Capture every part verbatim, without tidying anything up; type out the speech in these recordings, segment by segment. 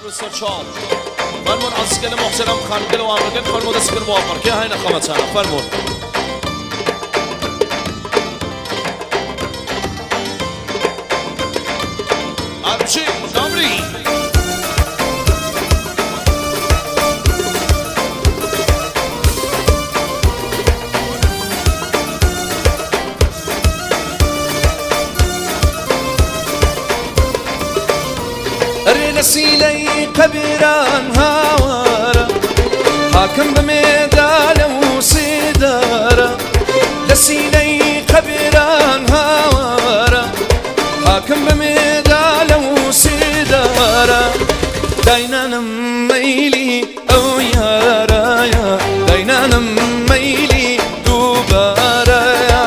بسر چال فرمون از گل محسنم خان گل و آمرگل فرمون دست گل موافر که های نخمتانا فرمون عربچی نامری نسيلي قبيران هاورا حاكم بميدان وصدارا نسيلي قبيران هاورا حاكم بميدان وصدارا داينا نميلي او يارا يا داينا نميلي دوبارا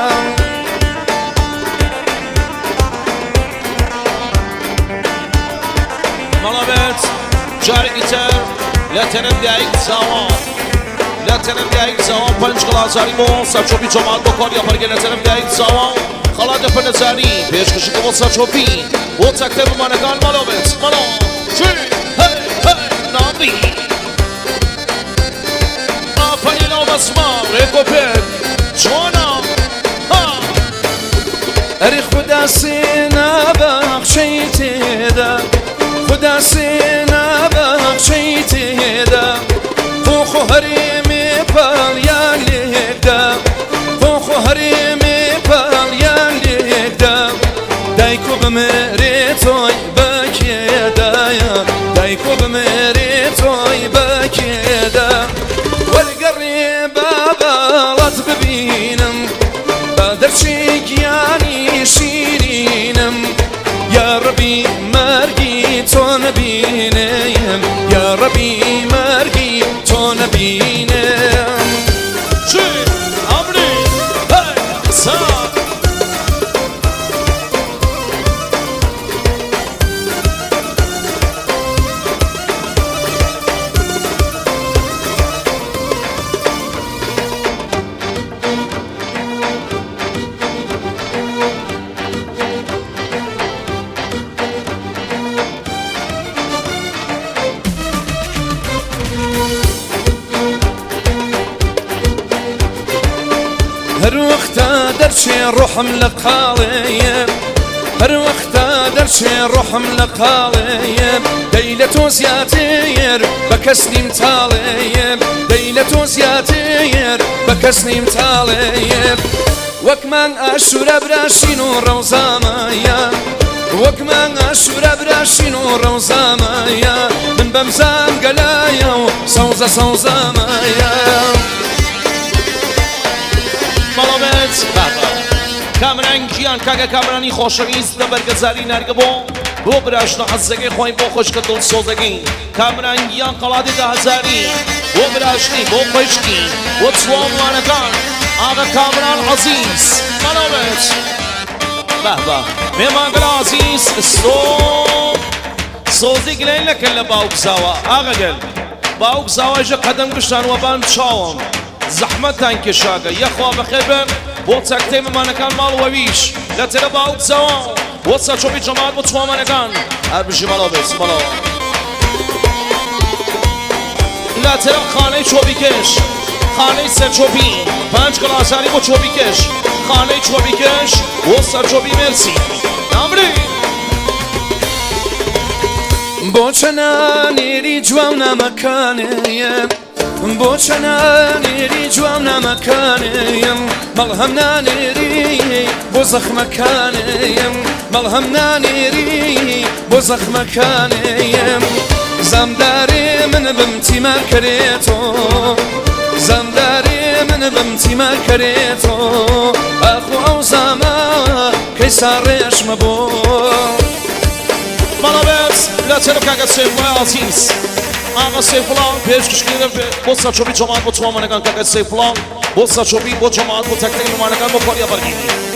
جاري إتر لا تنم دايق زوان لا تنم دايق زوان پنج قلازاری مو سرچوبی جماعت بکن یا برگه لا تنم دايق زوان خلاده پنزاری پیش کشی که سرچوبی و تکته بمانگان مالو بیت مالو چی هی هی نامدی آفایی نو بسمام ریکو پک جوانا ها اری خدا سینا بخشیتی دا خدا سینا بخشیتی دا خو هریمی پالیان لیک دا خو هریمی پالیان لیک دا دایکو بمری توی بکی دایا دایکو بمری توی بکی دا والقری بابالت ببینم بدرچی گیانی شیرینم یا ربی مرگی تو نبینم یا ربی مرگی تو نبینم چی امری هی سا هر وقتا درشي روحم لقاليم هر وقتا درشي روحم لقاليم ديلة زياتير بكسني متاليم ديلة زياتير بكسني متاليم وكمان أشور براشين وروزامايا وكمان أشور براشين وروزامايا من بمزام قلايا وصوزة صوزة مايا مالومت کامران گیان کاغ کامرانی خوشویست نبرگزاری نرگبو بو براشنا حزگی خوای بو خوش کدل سوزگی کامران گیان قلادی ده هزاری بو براشنی بو خوشکی و توام وانکان آقا کامران عزیز مالومت به به میمانگل عزیز سو سوزی گلین لکن لباوک زاوا آقا گل باوک زاوا جا قدم گشتن و بان چاوم زحمتان كشاقة يا اخوة بخيبن بوتساك تيم مانكان مال وويش لا ترى باوك زوان وصل شوبي جماعات بوتسوا مانكان اربجي مالو بيس مالو لا ترى خاني شوبي كش خاني سر شوبي پنج كلاساري بو شوبي كش خاني شوبي كش وصل شوبي مرسي نامري بوچنا نيري جوانا مكاني بوچنا نيري جوانا مكاني ملهمنا نيري بوزخ مكاني ملهمنا نيري بوزخ مكاني زمداري من بمتي ما كريتو زمداري من بمتي ما كريتو اخو اوزاما كيساريش مبو مالابس لا تركا قصير عزيز آقا سیفلان پیش کشیدن با سرچوبی جماعت با تو مانگان که سیفلان با سرچوبی با جماعت با تکلیف مانگان با کاریا برگی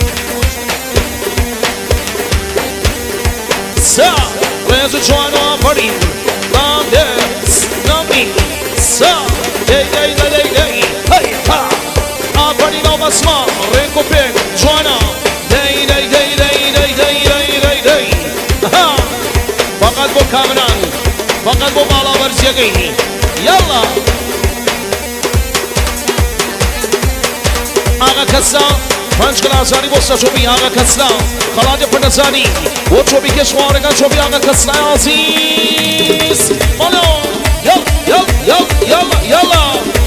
سا ویز جوانا پریم لاندس نامی سا دی دی دی دی دی هی ها آپانی نو بسما ریکو پیک جوانا دی دی دی دی دی دی دی دی دی ها فقط با کامران فقط با بالا برزیگی یالا آقا کسا پنج کلاسانی بسته چوبی آقا کسا خلاج پردسانی و چوبی کشوارگان چوبی آقا کسا عزیز بالا یال یال یال یالا یالا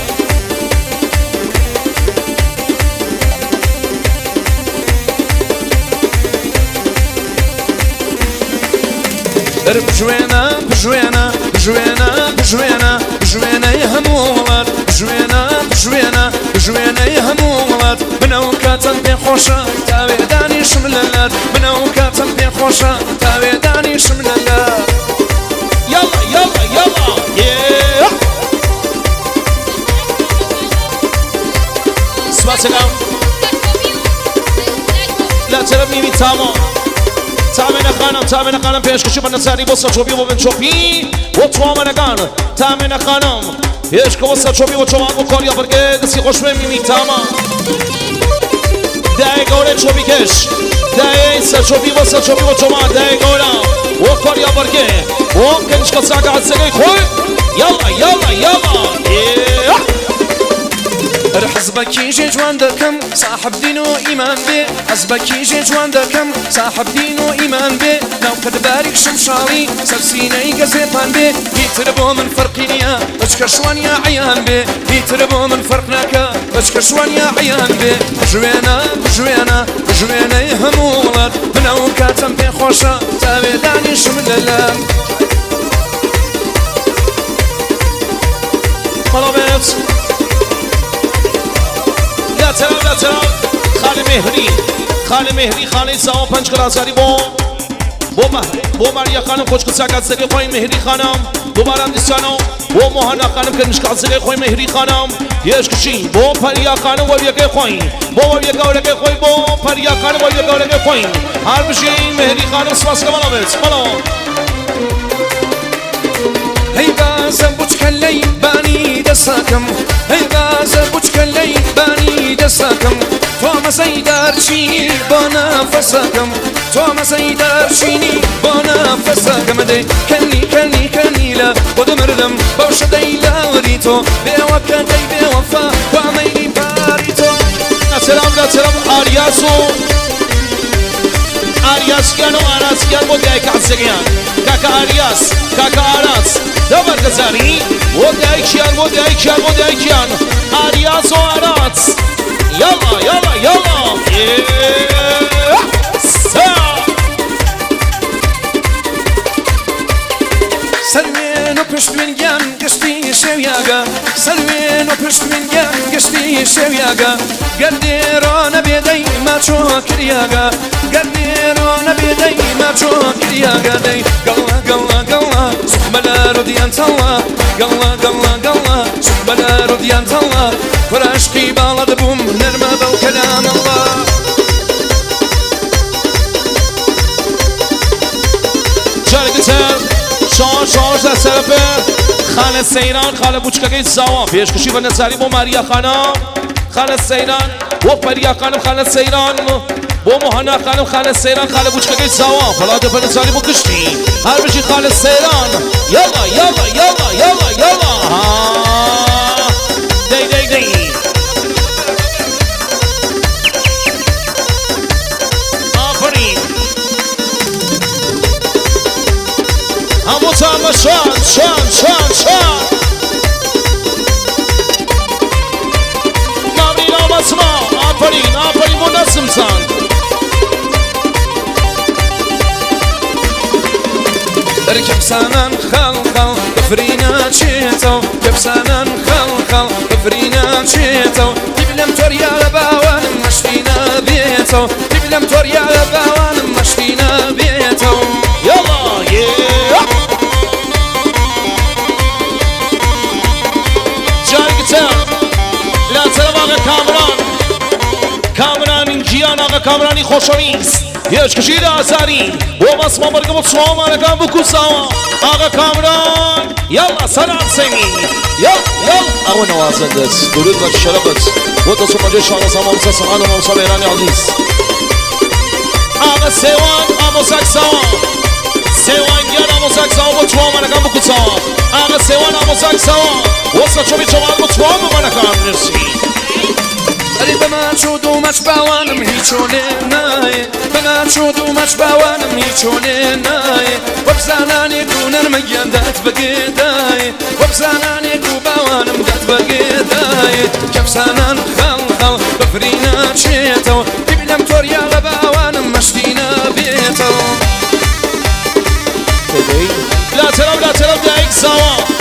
بجوينا بجوينا بجوينا بجوينا بجوينا يهمولات بجوينا بجوينا بجوينا يهمولات منو كاتن بين خوشة تاوي داني شمللات منو كاتن بين خوشة تاوي داني شمللات يلا يلا يلا yeah اسمع سلام لا ترى ميمي تمام تامین خانم تامین خانم پیشکشی من نظری بسا چوبی و بن چوبی و توامن کن تامین خانم پیشک بسا چوبی و چوبان و کاریا برگه دستی خوش میمی تمام دای گوره چوبی کش دای سا چوبی بسا چوبی و چوبان دای گوره و کاریا برگه و کنش کساگ عزگی خوی یلا یلا یلا حزبك يجي جوان دكم صاحب دين وإيمان به حزبك يجي جوان دكم صاحب دين وإيمان به لو قد بارك شمشالي سرسيني قزيطان به يتربو من فرقينيا اشكر شوان يا عيان به يتربو من فرقناك اشكر شوان يا عيان به بجوينا بجوينا بجوينا يهمولات من اوكاتم بين خوشة تاوي داني شمل الله طلبت لا ترى لا ترى خاله مهری خاله مهری خاله سوا پنج کلاساری بو بو مهر بو ماریا خانم خوش کساک از سری خوی مهری خانم دوباره دیسانو بو موهانا خانم کنش کاز سری خوی مهری خانم یش کشی بو پریا خانم و بیگه خوی بو و بیگه گورگه خوی بو پریا خانم و بیگه گورگه خوی هر بشی مهری خانم سواس کمالا بیت بالا هی بازم بوچ کلی بانی دستکم هی بازم بوچ کلی بانی دستکم تو مسیدار چینی با نفسکم تو مسیدار چینی با نفسکم دی کنی کنی کنی لا خود مردم باش دیلا وری تو به وقت دی به وفا و میری باری تو سلام لا سلام آریاسو آریاس کیانو آراس کیان بود یک عزگیان کاکا آریاس کاکا آراس دبر گزاری بود یک کیان بود یک کیان بود یک کیان آریاس و آراس یالا یالا یالا سلوين وبشت من جان قشتي شوياقا سلوين وبشت من جان قشتي شوياقا قديرون بيدي ما تشوك رياقا قديرون بيدي ما تشوك رياقا دي قلا قلا قلا سخبلا رديان تلا قلا قلا قلا سخبلا رديان تلا فراشقي بالد بوم نرمى بالكلام الله جارگتر شان شانش در طرف خانه سیران خاله بوچکگی سوا پیشکشی و نظری با ماریا خانم خانه سیران و پریا خانم خانه سیران با موهانا خانم خانه سیران خاله بوچکگی سوا فلاده پر نظری با کشتی هر بشی خانه سیران یالا یالا یالا یالا یالا دی دی دی آفرین همو تامه شان شان شان شان ممنین آمسما آفرین آفرین منظم سان اركب سنان خل خل بفرينا تشيتو كب سنان خل خل بفرينا تشيتو تبلم توريا لباوان مشفينا بيتو تبلم توريا لباوان مشفينا بيتو يلا yeah جارگتر لا ترى آقا کامران کامران اینجیان آقا کامرانی خوشاویست یش کشید آزاری و بس ما برگم و چوام آرگم بکو سوا آقا کامران یلا سلام سیمی یل یل آقا نوازندست درود و شرفت و دستو مجه شانه زمان سسخان و موسا بیرانی عزیز آقا سیوان آموزک سوا سیوان گیان آموزک سوا و چوام آرگم بکو سوا وزنگ سوا وزن چوبی چوال مطوام من کار نرسی ئەری بەمان چۆد و مەچ باوانم هیچ چۆنێ نایە بەمان چۆد و مەچ باوانم هیچ چۆنێ نایە وە بزانانێک و نەرمەگیان دەت بەگێدایە وە بزانانێک و باوانم دەت بەگێدایە کەفسانان خەڵ خەڵ بەفری ناچێتەوە ببینەم تۆریا لە باوانم مەشتی نابێتەوە لا ترى لا ترى دايك سوا